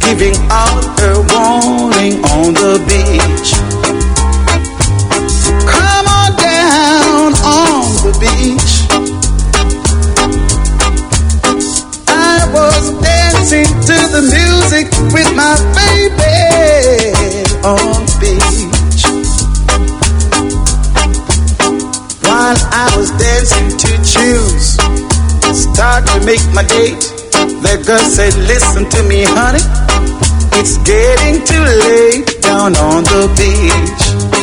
giving out her warning on the beach. Come on down on the beach. I was dancing to the music with my baby on the beach. While I was dancing to choose, start to make my date, the girl said, listen to me, honey, it's getting too late down on the beach.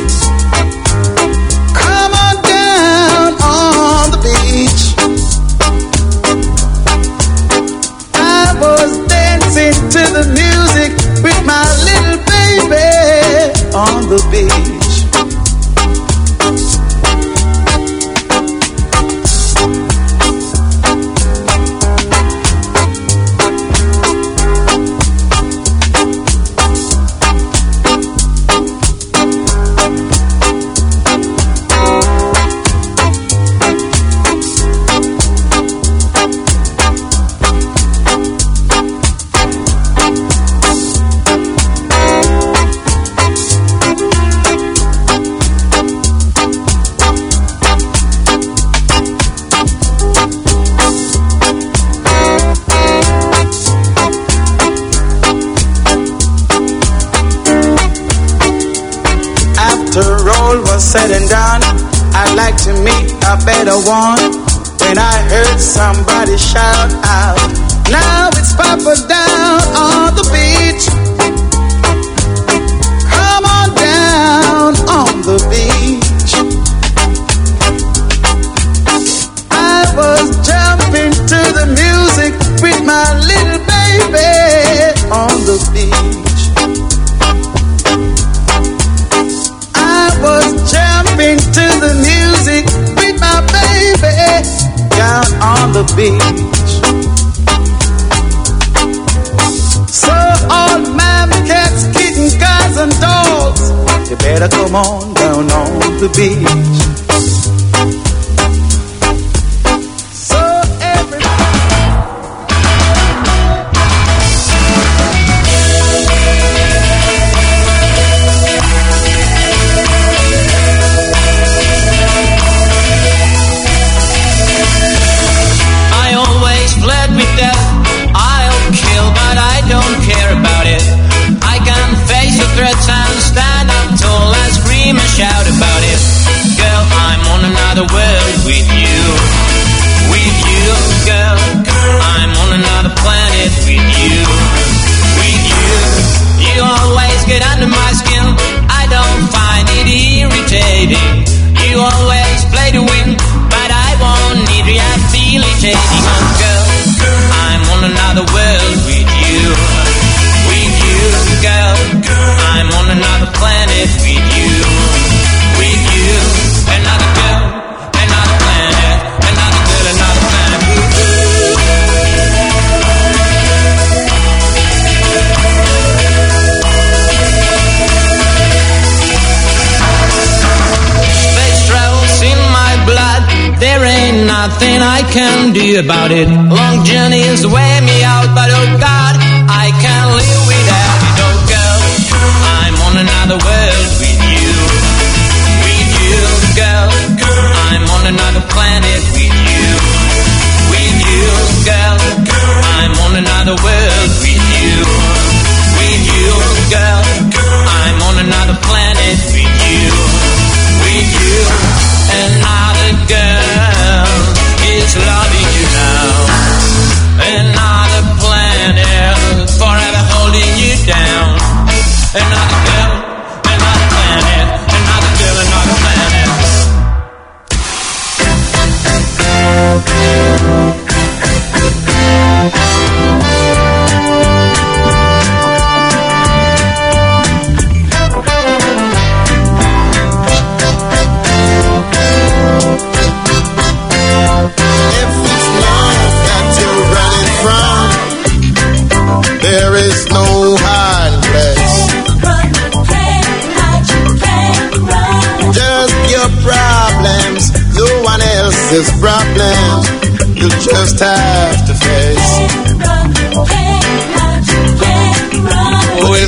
Come on down on the beach. I was dancing to the music with my little baby on the beach. Said and done, I'd like to meet a better one. When I heard somebody shout out, now it's Papa down on the beach. Come on down on the beach. I was jumping to the music with my little baby on the beach. Jumping to the music with my baby down on the beach. So all man, cats, kittens, guys and dogs, you better come on down on the beach. Threats and stand up tall and scream and shout about it. Girl, I'm on another world with you. With you, girl, I'm on another planet with you. With you, you always get under my skin. I don't find it irritating. You always play to win, but I won't need you, I feel it changing. Oh girl, I'm on another world with you. With you, girl, I'm on another planet with you. With you, another girl, another planet, another girl, another planet. Space travels in my blood, there ain't nothing I can do about it. Long journeys wear me out, but oh God, I can't live without it. Oh girl, I'm on another world with you. With you, girl, I'm on another planet with you. With you, girl, I'm on another world with you. With you, girl, I'm on another planet with you. With you, another girl is loving you now. Another planet.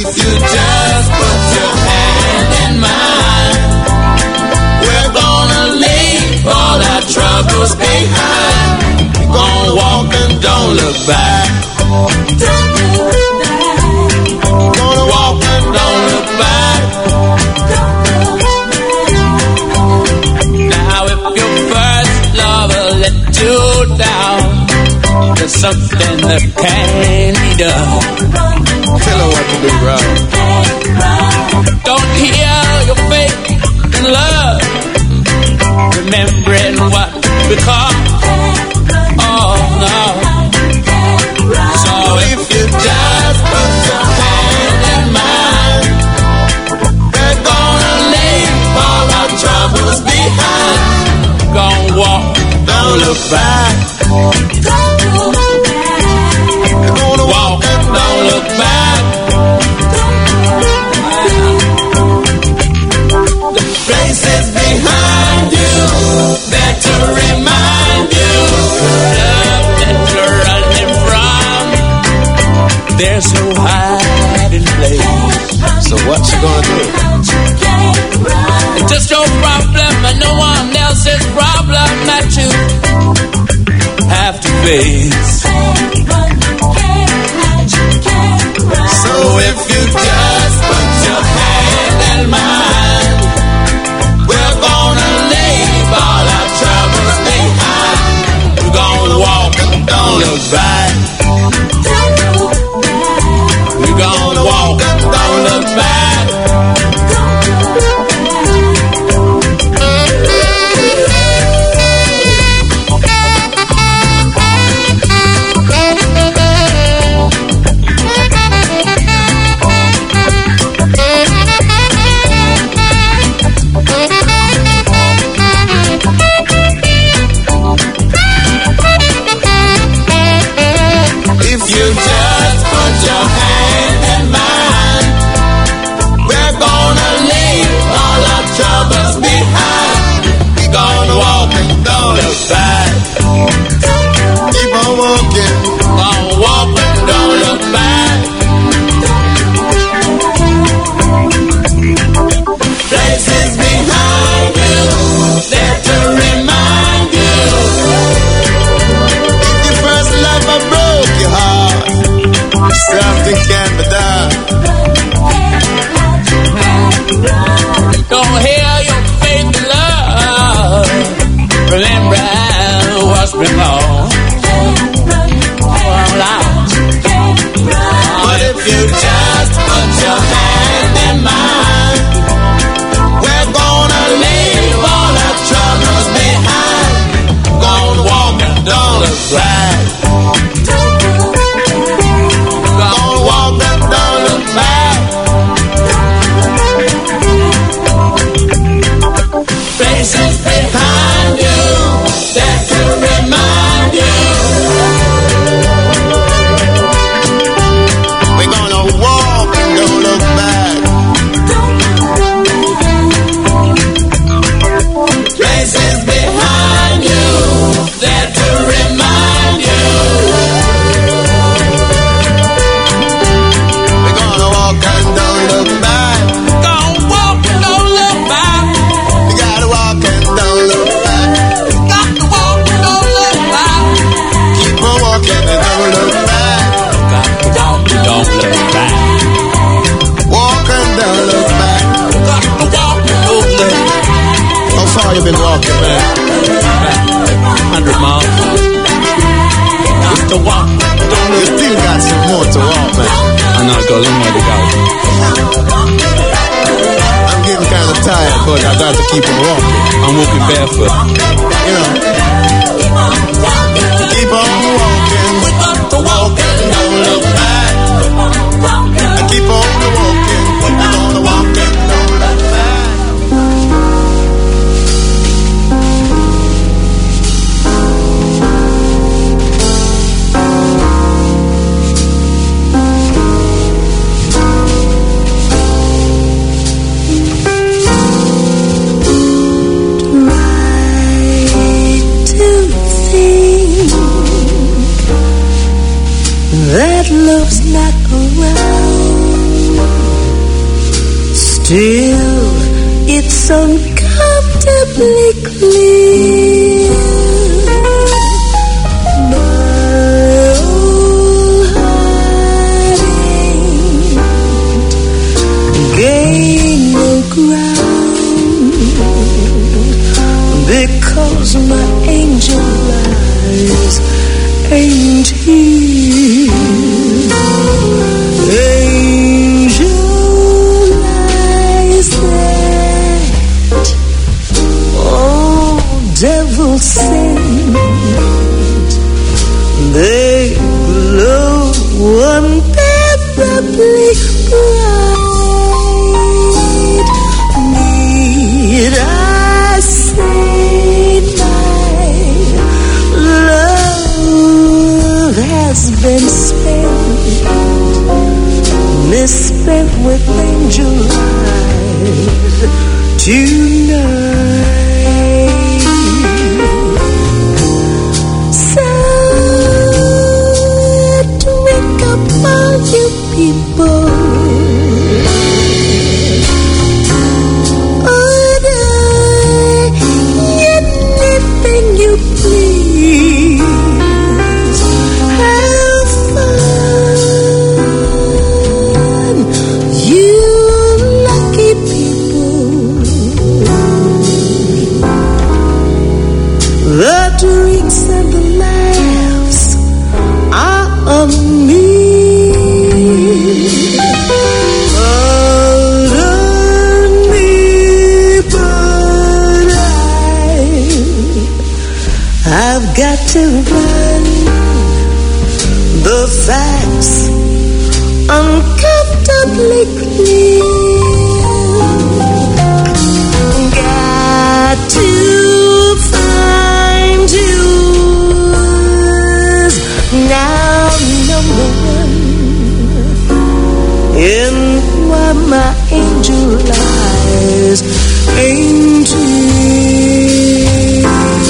you just put your hand in mine, we're gonna leave all our troubles behind. We're gonna walk and don't look back. Don't look back. We're gonna walk and don't look back. Now if your first lover let you down, there's something that can't be done. Tell her what to do, bro. Don't hear your faith in love, remembering what become. Oh no. So if you just put your hand in mine, we're gonna leave all our troubles behind. Gonna walk, don't look back. We're gonna walk and don't look back. The places behind you that to remind you love that you're running from. They're so hiding place. So what you gonna do? It's just your problem and no one else's problem that you have to face. So if you just put your hand in mine, we're gonna leave all our troubles behind. We're gonna walk and don't look back. We're gonna walk and don't look back. Something can be done. Don't hear your faith in love. Remember what's been lost. But if you just put your hand in mine, we're gonna leave all our troubles behind. Gonna walk and don't look back. Places behind you that to remind you. We're gonna walk and don't look back. Places behind you that to remind you. We're gonna walk and don't look back. Gonna walk and don't look back. We gotta walk and don't look back. Got to walk and don't look back. Keep on walking and don't look back. Got to walk and don't look back. Walk and don't look back. Got to walk and don't look back. How far you been walking, man? 100 miles. Just to walk. You still got some more to walk, man. I know, got a long way to go. I'm getting kind of tired, but I got to keep on walking. I'm walking barefoot. You know. Keep on walking. We got to walk and don't look back. I keep on walking. We're gonna walk and don't look back. To till it's uncomfortably clear. My old hiding gained no ground because my angel eyes ain't here. Angel eyes that, oh, devil sent, they glow unbearably bright. Need I say my love has been misspent with angel eyes tonight. So drink up all you people, order anything you please. Have fun, you lucky people. The drinks and the laughs are on me. Pardon me, but I've got to run. The facts uncomfortably clear. Got to find yours now, number one. And why my angel eyes ain't here.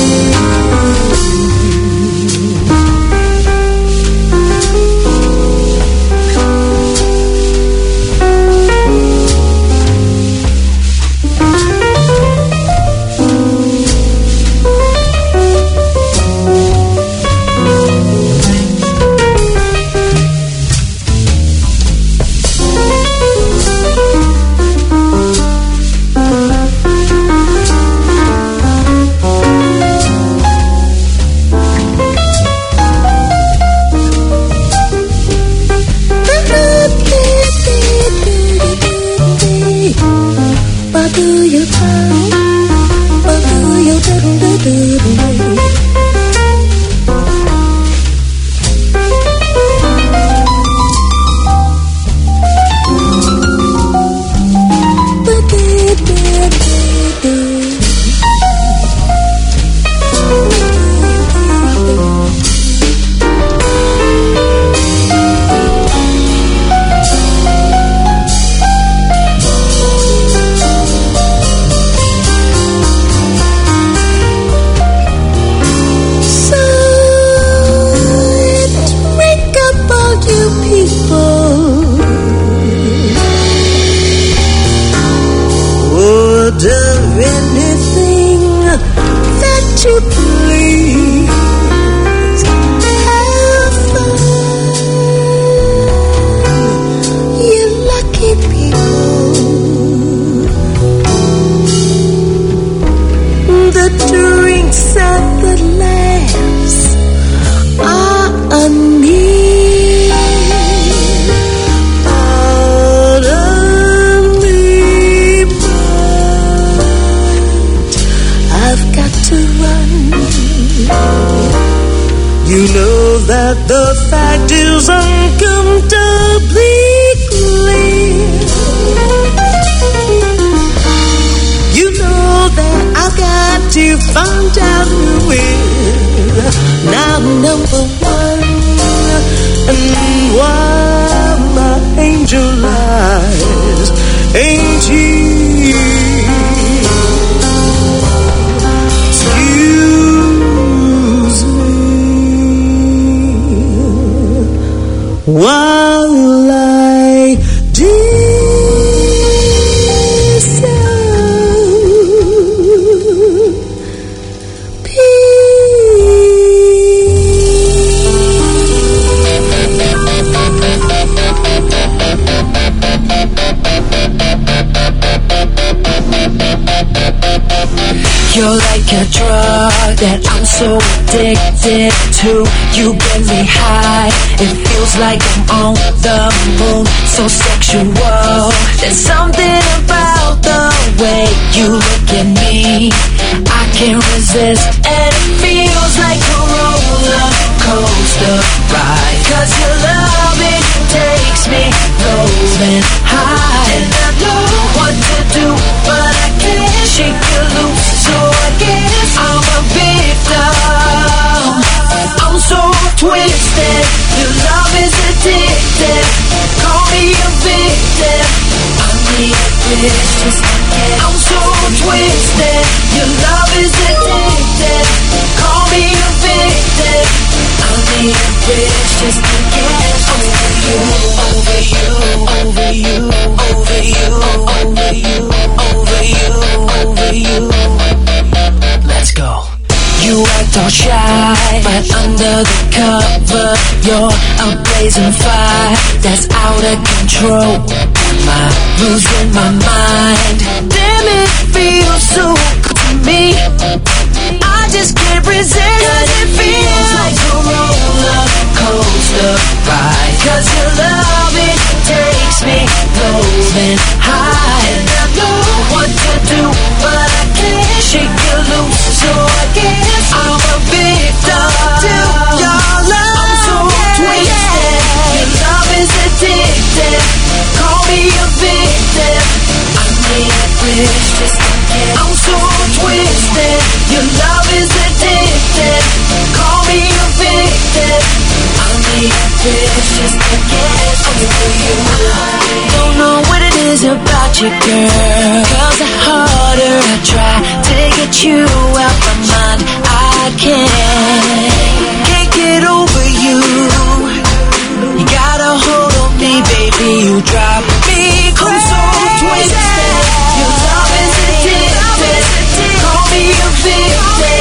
You know that the fact is uncomfortably clear. You know that I've got to find out who is now number one. You're like a drug that I'm so addicted to. You get me high, it feels like I'm on the moon. So sexual, there's something about the way you look at me I can't resist, and it feels like a roller coaster ride. Cause your love, it takes me low and high, and I know what to do, but I can't shake you loose. So I guess I'm a victim. I'm so twisted. Your love is addictive. Call me a victim. I need a bitch just to get. I'm so twisted. Your love is addictive. Call me a victim. I need a bitch just to get over you, over you, over you, over you, over you, over you, over you. Let's go. You act all shy, but under the cover you're a blazing fire that's out of control. Am I losing my mind? Damn, it feels so good to me. I just can't resist, cause it feels like a roller coaster ride. Cause your love, it takes me low and high, and I know what to do, but I can't shake you loose. So I guess I'm a victim to your love. I'm so twisted. Your love is addictive. Call me a victim. I need a bridge just to get. I'm so twisted. Your love is addictive. Call me a victim. I need a bridge just to get over you. Don't know what it is about you, girl. Cause the harder I try to get you out my mind, I can't get over you. You got a hold on me, baby, you drive me crazy. I'm so twisted. Your love is addictive. Call me a victim.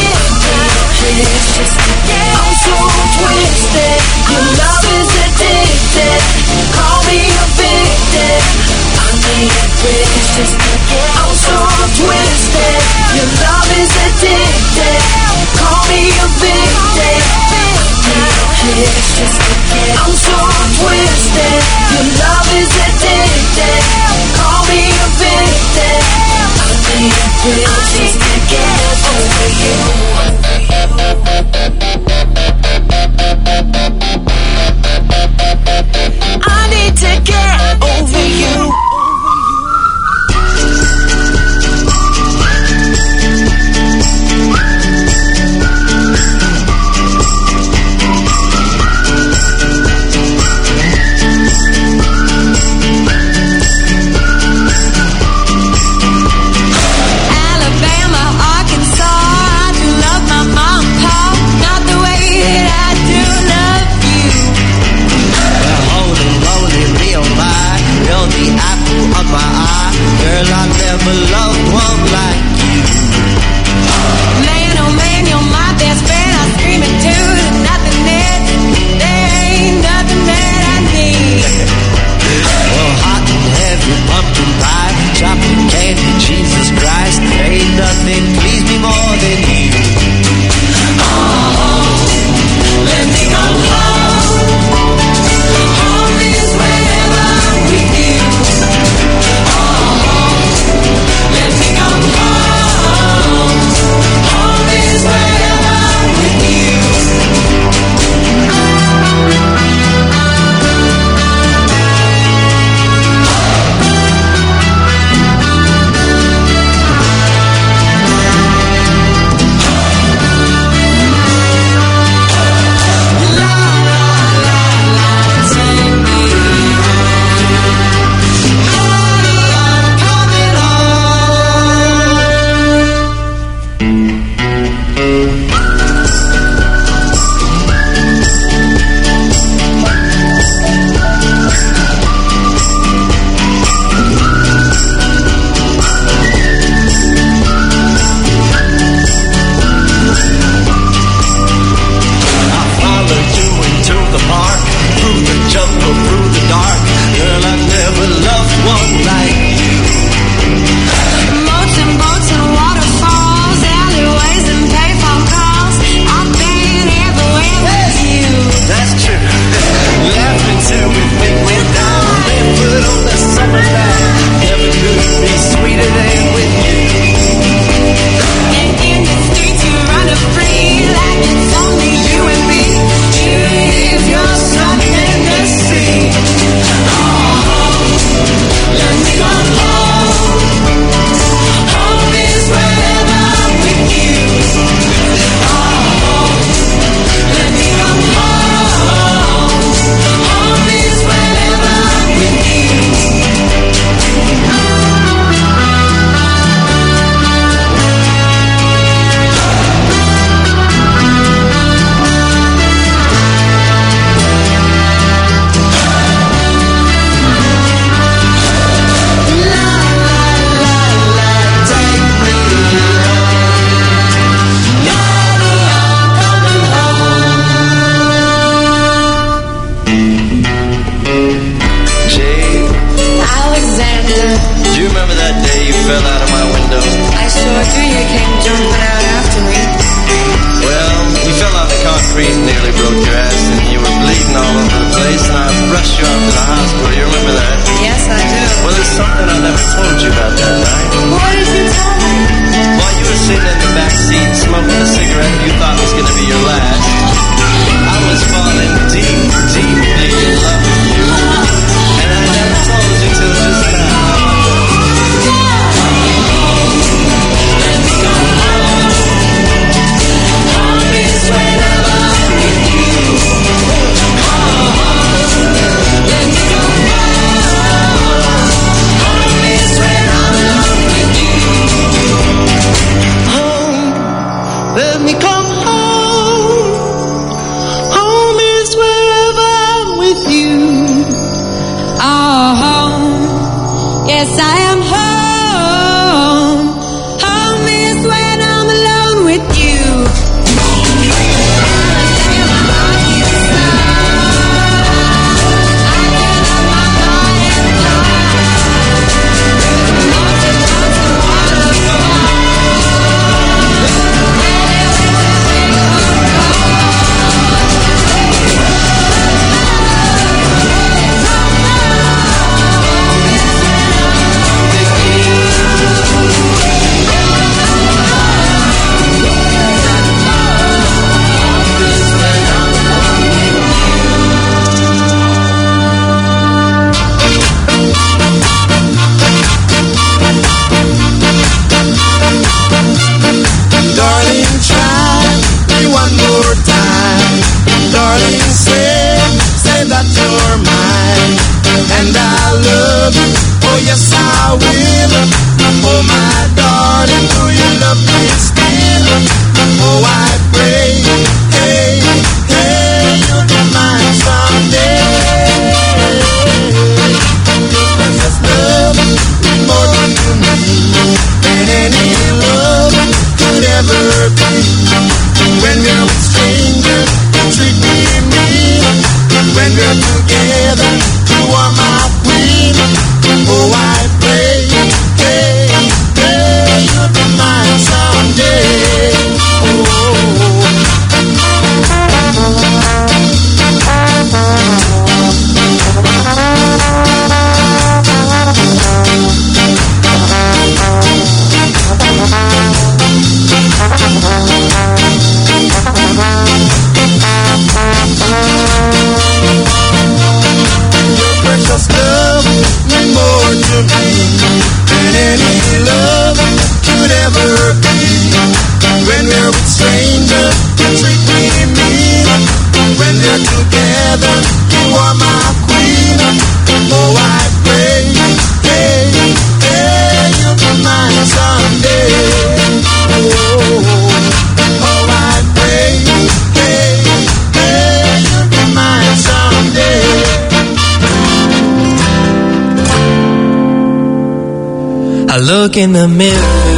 I'm so twisted. Your love is addictive. Call me a victim. I need a bridge just to get. I'm so twisted. Your love is addictive. Call me a victim. I need a bridge just to get. I'm so twisted. Your love is addictive. Call me a victim. I need a bridge just to get over you. I need to get over you. concrete and nearly broke your ass, and you were bleeding all over the place, and I rushed you off to the hospital. You remember that? Yes, I do. Well, there's something I never told you about that night. What did you tell me? While you were sitting in the back seat smoking a cigarette you thought was going to be your last, I was falling deep, deeply in love with you, and I never told you till just now. Let me come home. Home is wherever I'm with you. Oh, home. Yes, I am home. Home is when I'm alone with you. I look in the mirror,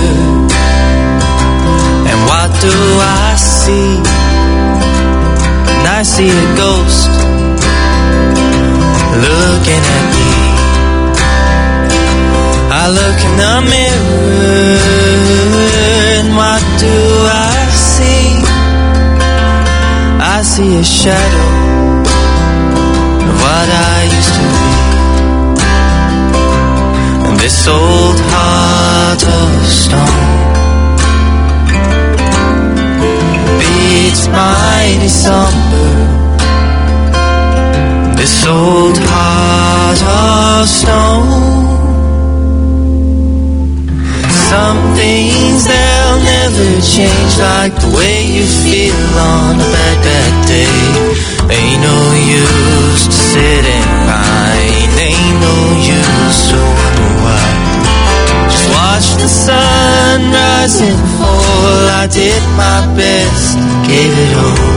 and what do I see? And I see a ghost looking at me. I look in the mirror, and what do I see? I see a shadow of what I used to be. This old heart of stone beats mighty somber. This old heart of stone. Some things they'll never change, like the way you feel on a bad, bad day. Ain't no use to sit and pine, ain't no use to wonder why. Just watch the sun rise and fall. I did my best, gave it all.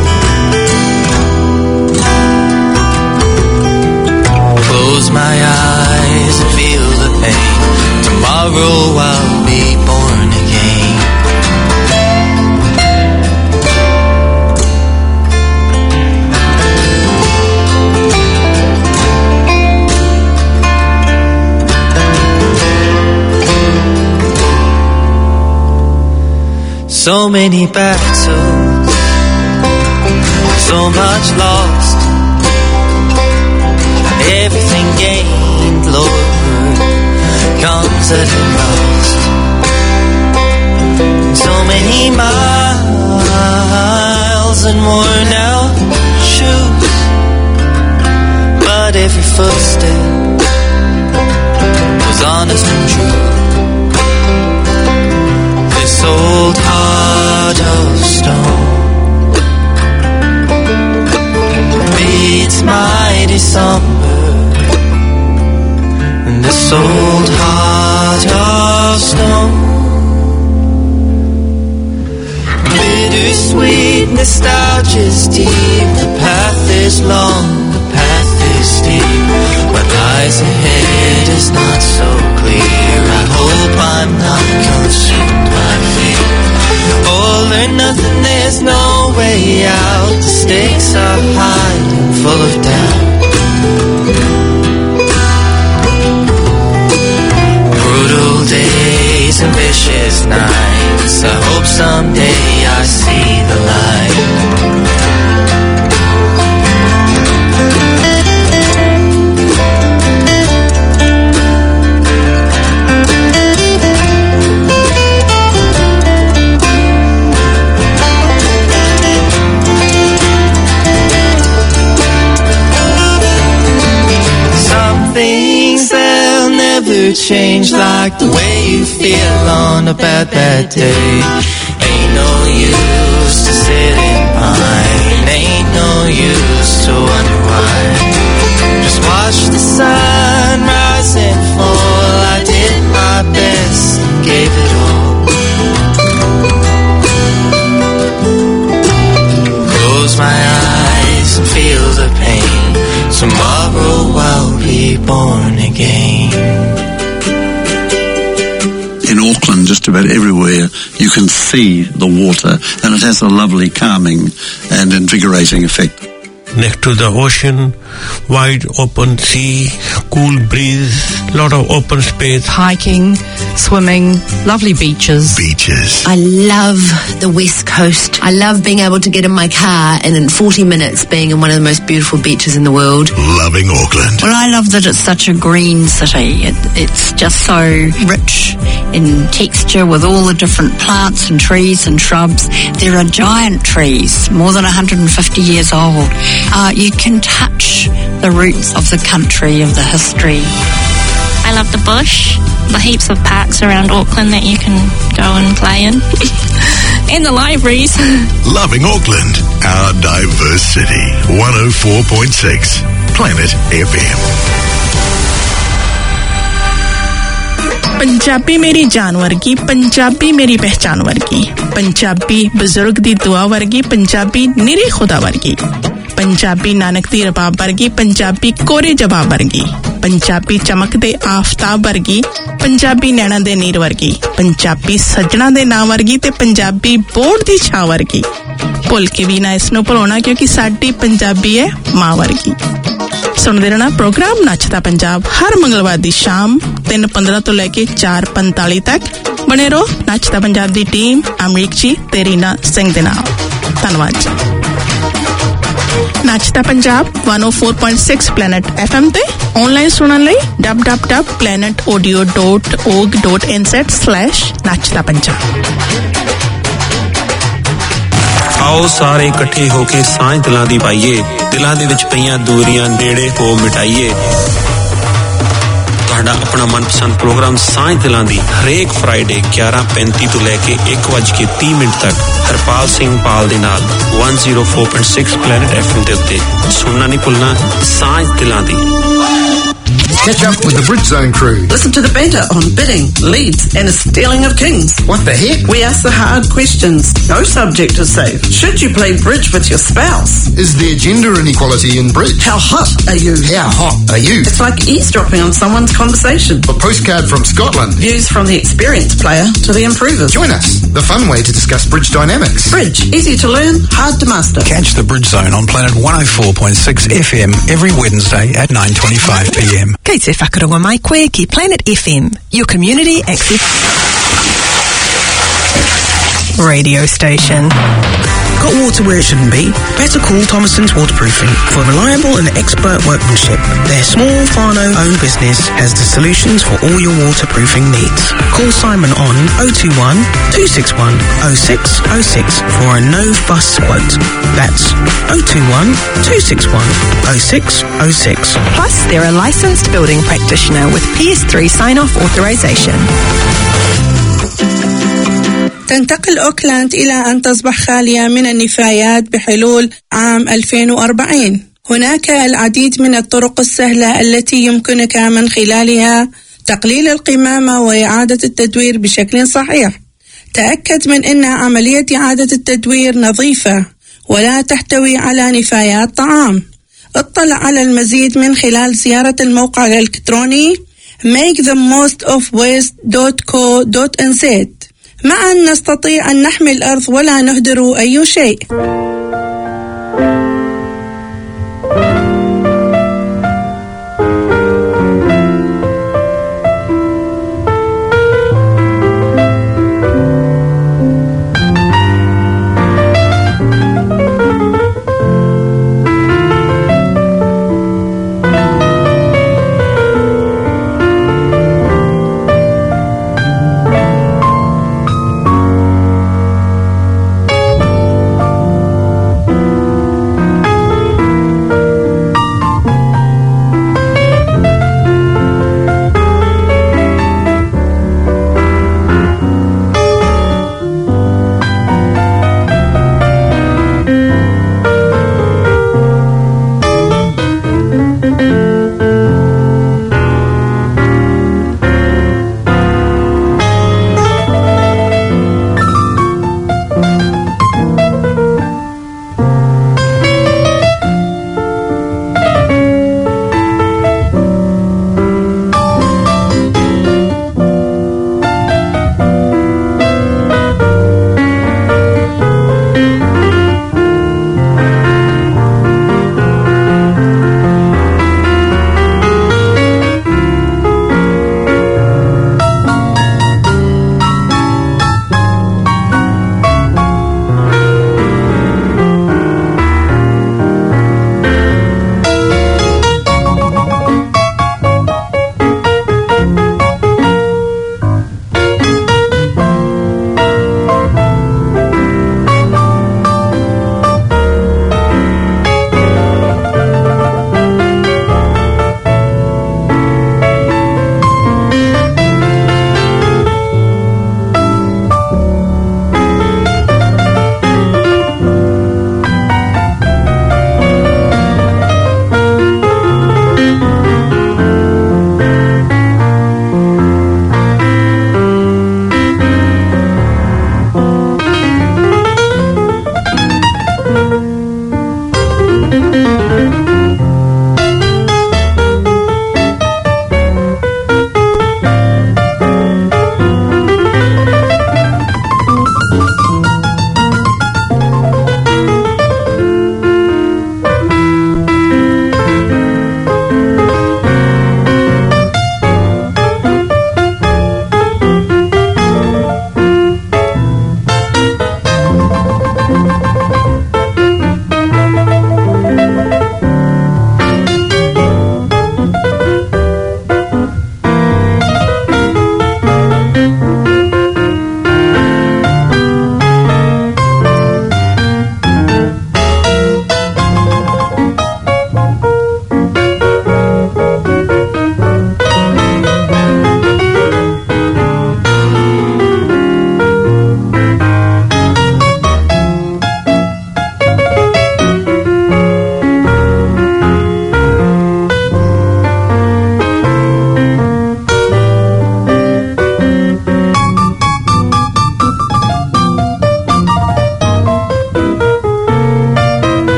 Close my eyes and feel the pain. Tomorrow I'll be born again. So many battles so much lost. Everything gained, Lord, comes at a cost. So many miles and worn out shoes, but every footstep was honest and true. This old heart of stone beats mighty somber, and this old heart of stone. Bittersweet nostalgia's deep. The path is long, the path is steep. What lies ahead is not so clear. I hope I'm not consumed by fear. All or nothing, there's no way out. The stakes are high and full of doubt. Brutal days and vicious nights. I hope someday I see the light. Things they'll never change, like the way you feel on a bad, bad day. Ain't no use to sit and pine, ain't no use to wonder why. Just watch the sun rise and fall. I did my best, gave it all. Close my eyes and feel the pain. Tomorrow I'll be born again. In Auckland, just about everywhere, you can see the water, and it has a lovely calming and invigorating effect. Next to the ocean, wide open sea, cool breeze, lot of open space. Hiking, swimming, lovely beaches. I love the West Coast. I love being able to get in my car and in 40 minutes being in one of the most beautiful beaches in the world. Loving Auckland. Well, I love that it's such a green city. It's just so rich in texture with all the different plants and trees and shrubs. There are giant trees, more than 150 years old. You can touch the roots of the country, of the history. I love the bush, the heaps of parks around Auckland that you can go and play in. And the libraries. Loving Auckland, our diverse city. 104.6 Planet FM. Punjabi मेरी जान वर्गी, पंजाबी मेरी पहचान वर्गी, पंजाबी बुजुर्ग दी दुआ वर्गी, पंजाबी निरी खुदा वर्गी, पंजाबी नानक दी रबाब वर्गी, पंजाबी कोरे जवाब वर्गी, पंजाबी चमकदे आफताब वर्गी, पंजाबी नैना दे नीर वर्गी, पंजाबी सजना दे नाम वर्गी ते पंजाबी बोर्ड दी छां वर्गी। भुल के भी ना इसनों भुलाउणा क्योंकि साडी पंजाबी है मां वर्गी। सुनदे रहना प्रोग्राम नचदा पंजाब हर मंगलवार दी शाम 3:15 तो लेके 4:45 तक। बने रहो नचदा पंजाब दी टीम अमरीक जी ते रीना सिंह दे नाल। धन्नवाद जी। नचदा पंजाब 104.6 प्लैनेट FM ते ऑनलाइन सुनन लई www.planetaudio.org.nz/nachda punjab। आओ सारे इकट्ठे होके सांझ दिलां दी पाइए, दिलां दे विच पईयां दूरियां नेड़े हो मिटाइए। ਤੁਹਾਡਾ ਆਪਣਾ ਮਨਪਸੰਦ ਪ੍ਰੋਗਰਾਮ ਸਾਂਝ ਦਿਲਾਂ ਦੀ ਹਰੇਕ ਫਰਾਈਡੇ 11:35 ਤੋਂ ਲੈ ਕੇ 1:30 ਤੱਕ ਹਰਪਾਲ ਸਿੰਘ ਪਾਲ ਦੇ ਨਾਲ 104.6 ਪਲੈਨਟ FM ਦੇ ਉੱਤੇ ਸੁਣਨਾ ਨਹੀਂ ਭੁੱਲਣਾ ਸਾਂਝ ਦਿਲਾਂ ਦੀ। Catch up with the Bridge Zone crew. Listen to the banter on bidding, leads and a stealing of kings. What the heck? We ask the hard questions. No subject is safe. Should you play bridge with your spouse? Is there gender inequality in bridge? How hot are you? How hot are you? It's like eavesdropping on someone's conversation. A postcard from Scotland. Views from the experienced player to the improvers. Join us. The fun way to discuss bridge dynamics. Bridge. Easy to learn, hard to master. Catch the Bridge Zone on Planet 104.6 FM every Wednesday at 9:25 PM. Kei te whakaronga mai koe ki Planet FM, your community access radio station. Got water where it shouldn't be? Better call Thomason's Waterproofing for reliable and expert workmanship. Their small Farno-owned business has the solutions for all your waterproofing needs. Call Simon on 021 261 0606 for a no-fuss quote. That's 021 261 0606. Plus, they're a licensed building practitioner with PS3 sign-off authorization. تنتقل أوكلاند إلى أن تصبح خالية من النفايات بحلول عام 2040. هناك العديد من الطرق السهلة التي يمكنك من خلالها تقليل القمامة وإعادة التدوير بشكل صحيح. تأكد من أن عملية إعادة التدوير نظيفة ولا تحتوي على نفايات طعام. اطلع على المزيد من خلال زيارة الموقع الإلكتروني makethemost-of-waste.co.nz. معا نستطيع أن نحمي الأرض ولا نهدر أي شيء.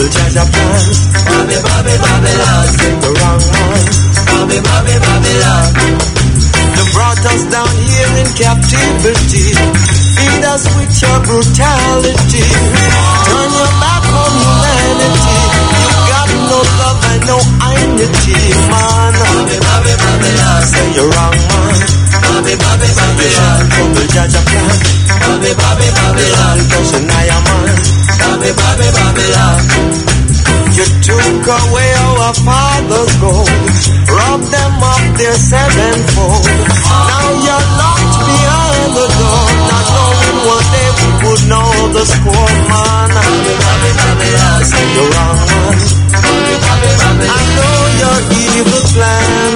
trouble Jaja plan. Bobby, Bobby, Babylon, the wrong man. Bobby, Bobby, Babylon. You brought us down here in captivity. Feed us with your brutality. Turn your back on humanity. You got no love and no unity, man. Bobby, Bobby, Babylon, say you're wrong, man. Bobby, Bobby, Babylon, trouble Jaja plan. Bobby, Bobby, Babylon, doesn't I am man. Bobby, Bobby, Babylon. You took away our father's gold, robbed them of their sevenfold. Now you're locked behind the door, not knowing one day we would know the score, man. Bobby, Bobby, Babylon, say you're wrong, man. Bobby, Bobby, Babylon, I know your evil plan.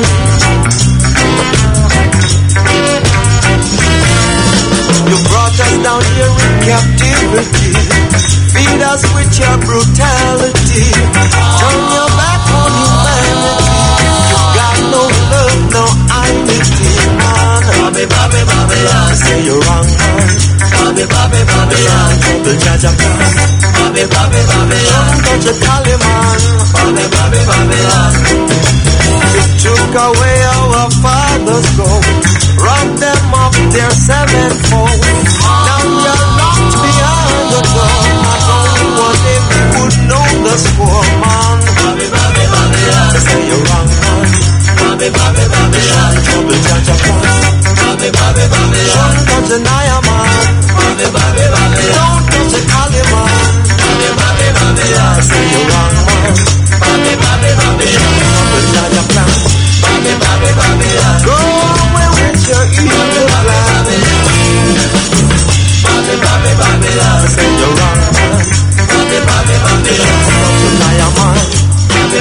You brought us down here in captivity. Feed us with your brutality. Turn your back on humanity. You got no love, no unity, man. Bobby, Bobby, Babylon, say you're wrong, man. Bobby, Bobby, Babylon, trouble Jaja plan. Bobby, Bobby, Babylon, touch a collie, man. Bobby, Bobby, Babylon. You took away our father's gold, robbed them of their sevenfold. Now you're locked behind the door. Not only one day we would know the score, man. Bobby, Bobby, Babylon, say you're wrong, man. Bobby, Bobby, Babylon, trouble Jaja plan. Bobby, Bobby, Babylon, don't touch an eye, man. Bobby, Bobby, Babylon, don't touch a collie, man. Bobby, Bobby, Babylon, say you're wrong, man. Bobby, Bobby, Babylon, trouble Jaja plan. Bobby, Bobby, Babylon, go away with your evil plan. Bobby, Bobby, Babylon, say you're wrong, man. Bobby, Bobby, Babylon, don't deny a man. Bobby,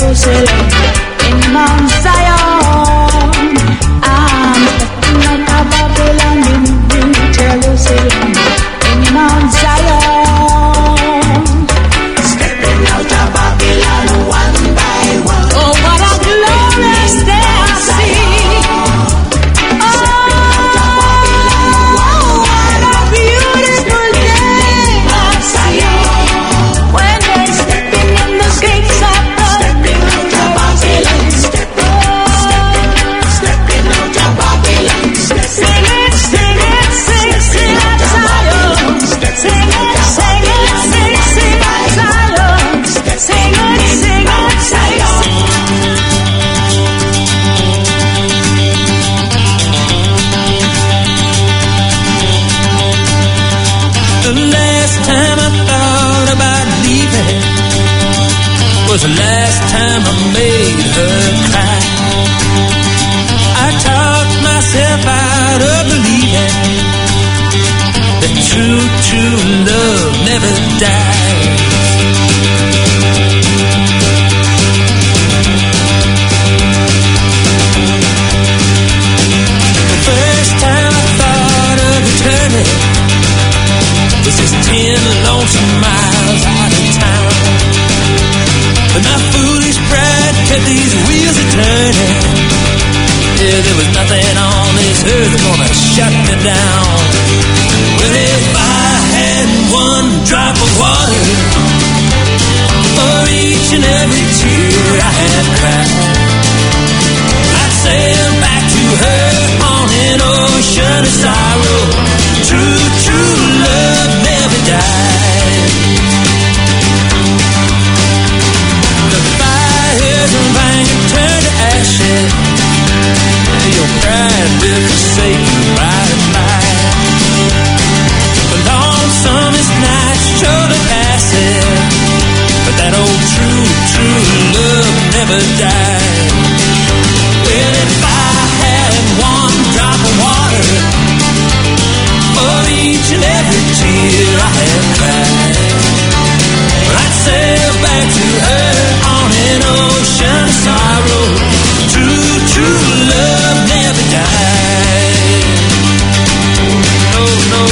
Jerusalem, in Mount Zion. I'm stepping out of Babylon in New Jerusalem, in Mount Zion. Stepping out of Babylon one by one. Oh, what a glorious day I see. Was the last time I made her cry. I talked myself out of believing that true, true love never dies. The first time I thought of returning was just 10 lonesome miles out of town. But my foolish pride kept these wheels a-turning. Yeah, there was nothing on this earth gonna shut me down. Well, if I had one drop of water for each and every tear I had cried, I'd sail back to her on an ocean of sorrow. True, true love never dies. Of anger turn to ashes. Your pride will forsake you by and by. The lonesomest night surely passes, but that old true, true love never dies. Well, if I had one drop of water for each and every tear I have cried, I'd sail back to her on an ocean of sorrow. True, true love never dies. No, no.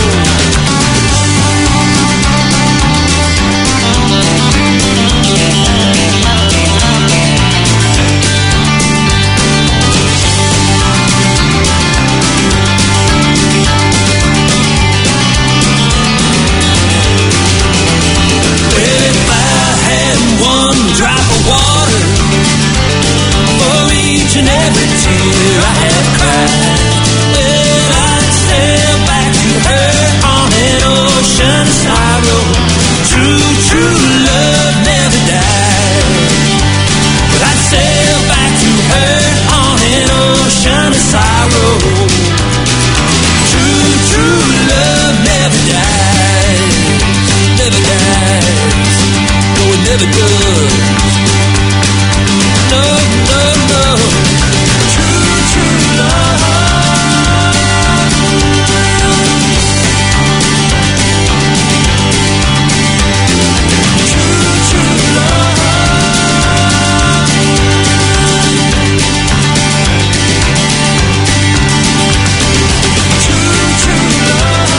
Drop of water for each and every tear I have cried. Well, I'd sail back to her on an ocean of sorrow. True, true love never dies. But I'd sail back to her on an ocean of sorrow. True, true love never dies. Never dies. No, it never does. No, no, no. True, true love. True, true love. True, true love.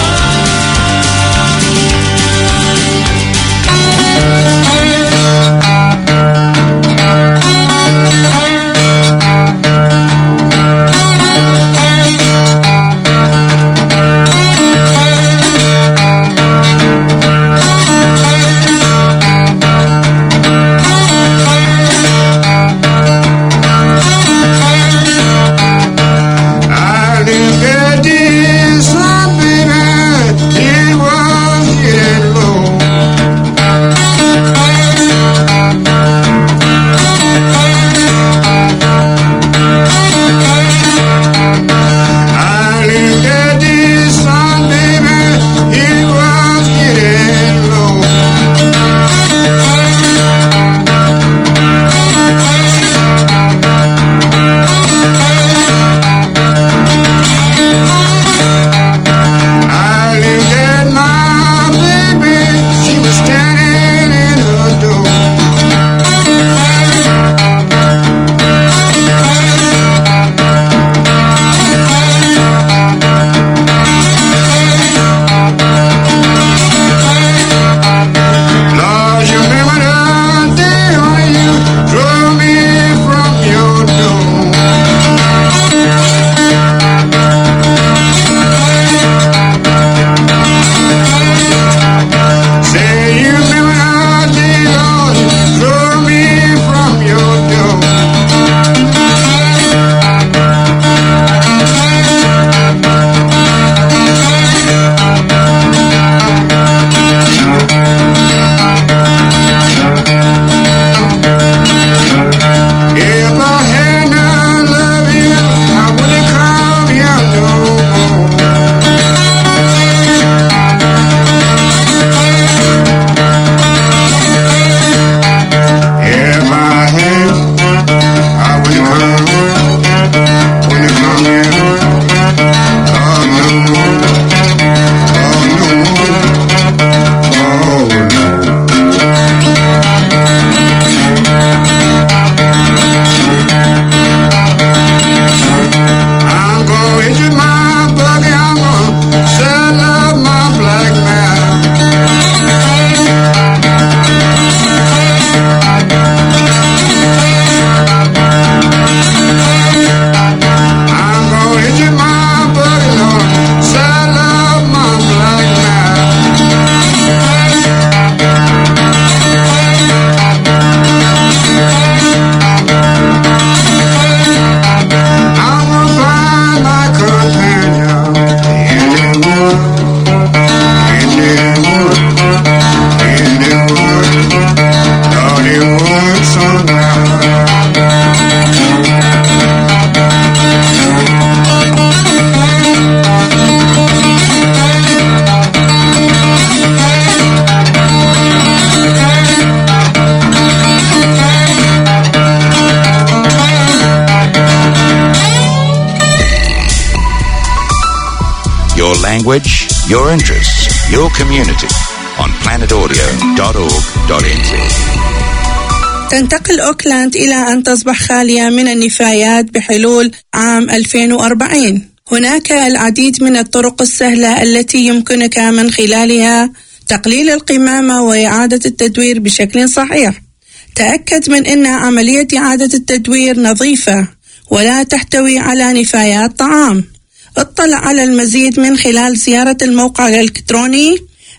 language, your interests, your community on planetaudio.org.nz. تنتقل أوكلاند إلى أن تصبح خالية من النفايات بحلول عام 2040. هناك العديد من الطرق السهلة التي يمكنك من خلالها تقليل القمامة وإعادة التدوير بشكل صحيح. تأكد من أن عملية إعادة التدوير نظيفة ولا تحتوي على نفايات طعام. اطلع على المزيد من خلال زيارة الموقع الإلكتروني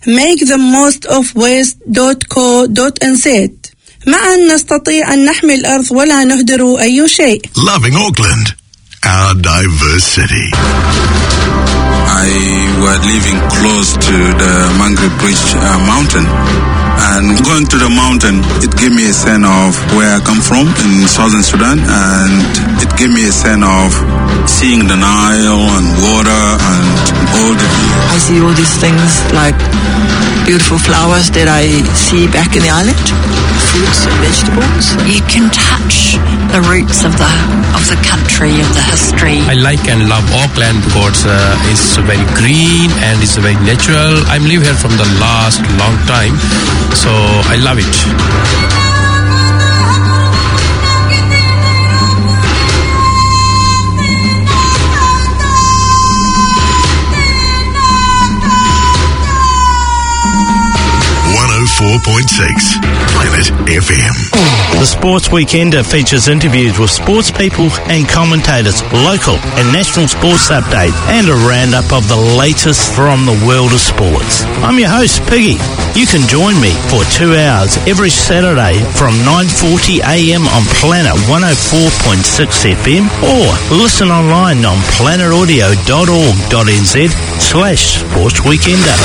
makethemost-of-waste.co.nz. معا نستطيع أن نحمي الأرض ولا نهدر أي شيء. Loving Auckland, our diverse city. I was living close to the Mangri Bridge mountain, and going to the mountain, it gave me a sense of where I come from in southern Sudan, and it gave me a sense of seeing the Nile and water and all the... I see all these things like beautiful flowers that I see back in the island, fruits and vegetables. You can touch the roots of the country, of the history. I like and love Auckland because it's very green and it's very natural. I'm living here from the last long time, so I love it. 104.6 Planet FM. The Sports Weekender features interviews with sports people and commentators, local and national sports updates, and a roundup of the latest from the world of sports. I'm your host, Piggy. You can join me for 2 hours every Saturday from 9:40 a.m. on Planet 104.6 FM, or listen online on planetaudio.org.nz/sportsweekender.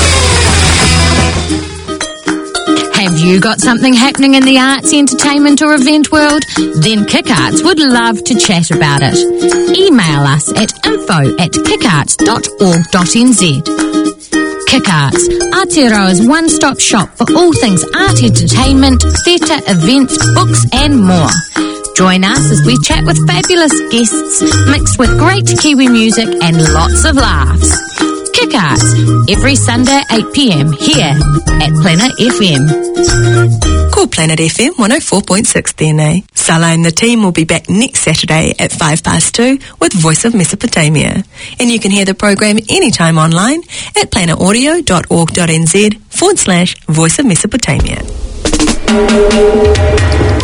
Have you got something happening in the arts, entertainment or event world? Then KickArts would love to chat about it. Email us at info@kickarts.org.nz. KickArts, Aotearoa's one-stop shop for all things art, entertainment, theatre, events, books and more. Join us as we chat with fabulous guests mixed with great Kiwi music and lots of laughs. KickArts, every Sunday 8 p.m. here at Planet FM. Call Planet FM 104.6 DNA. Salah and the team will be back next Saturday at 2:05 with Voice of Mesopotamia. And you can hear the program anytime online at planetaudio.org.nz/Voice of Mesopotamia.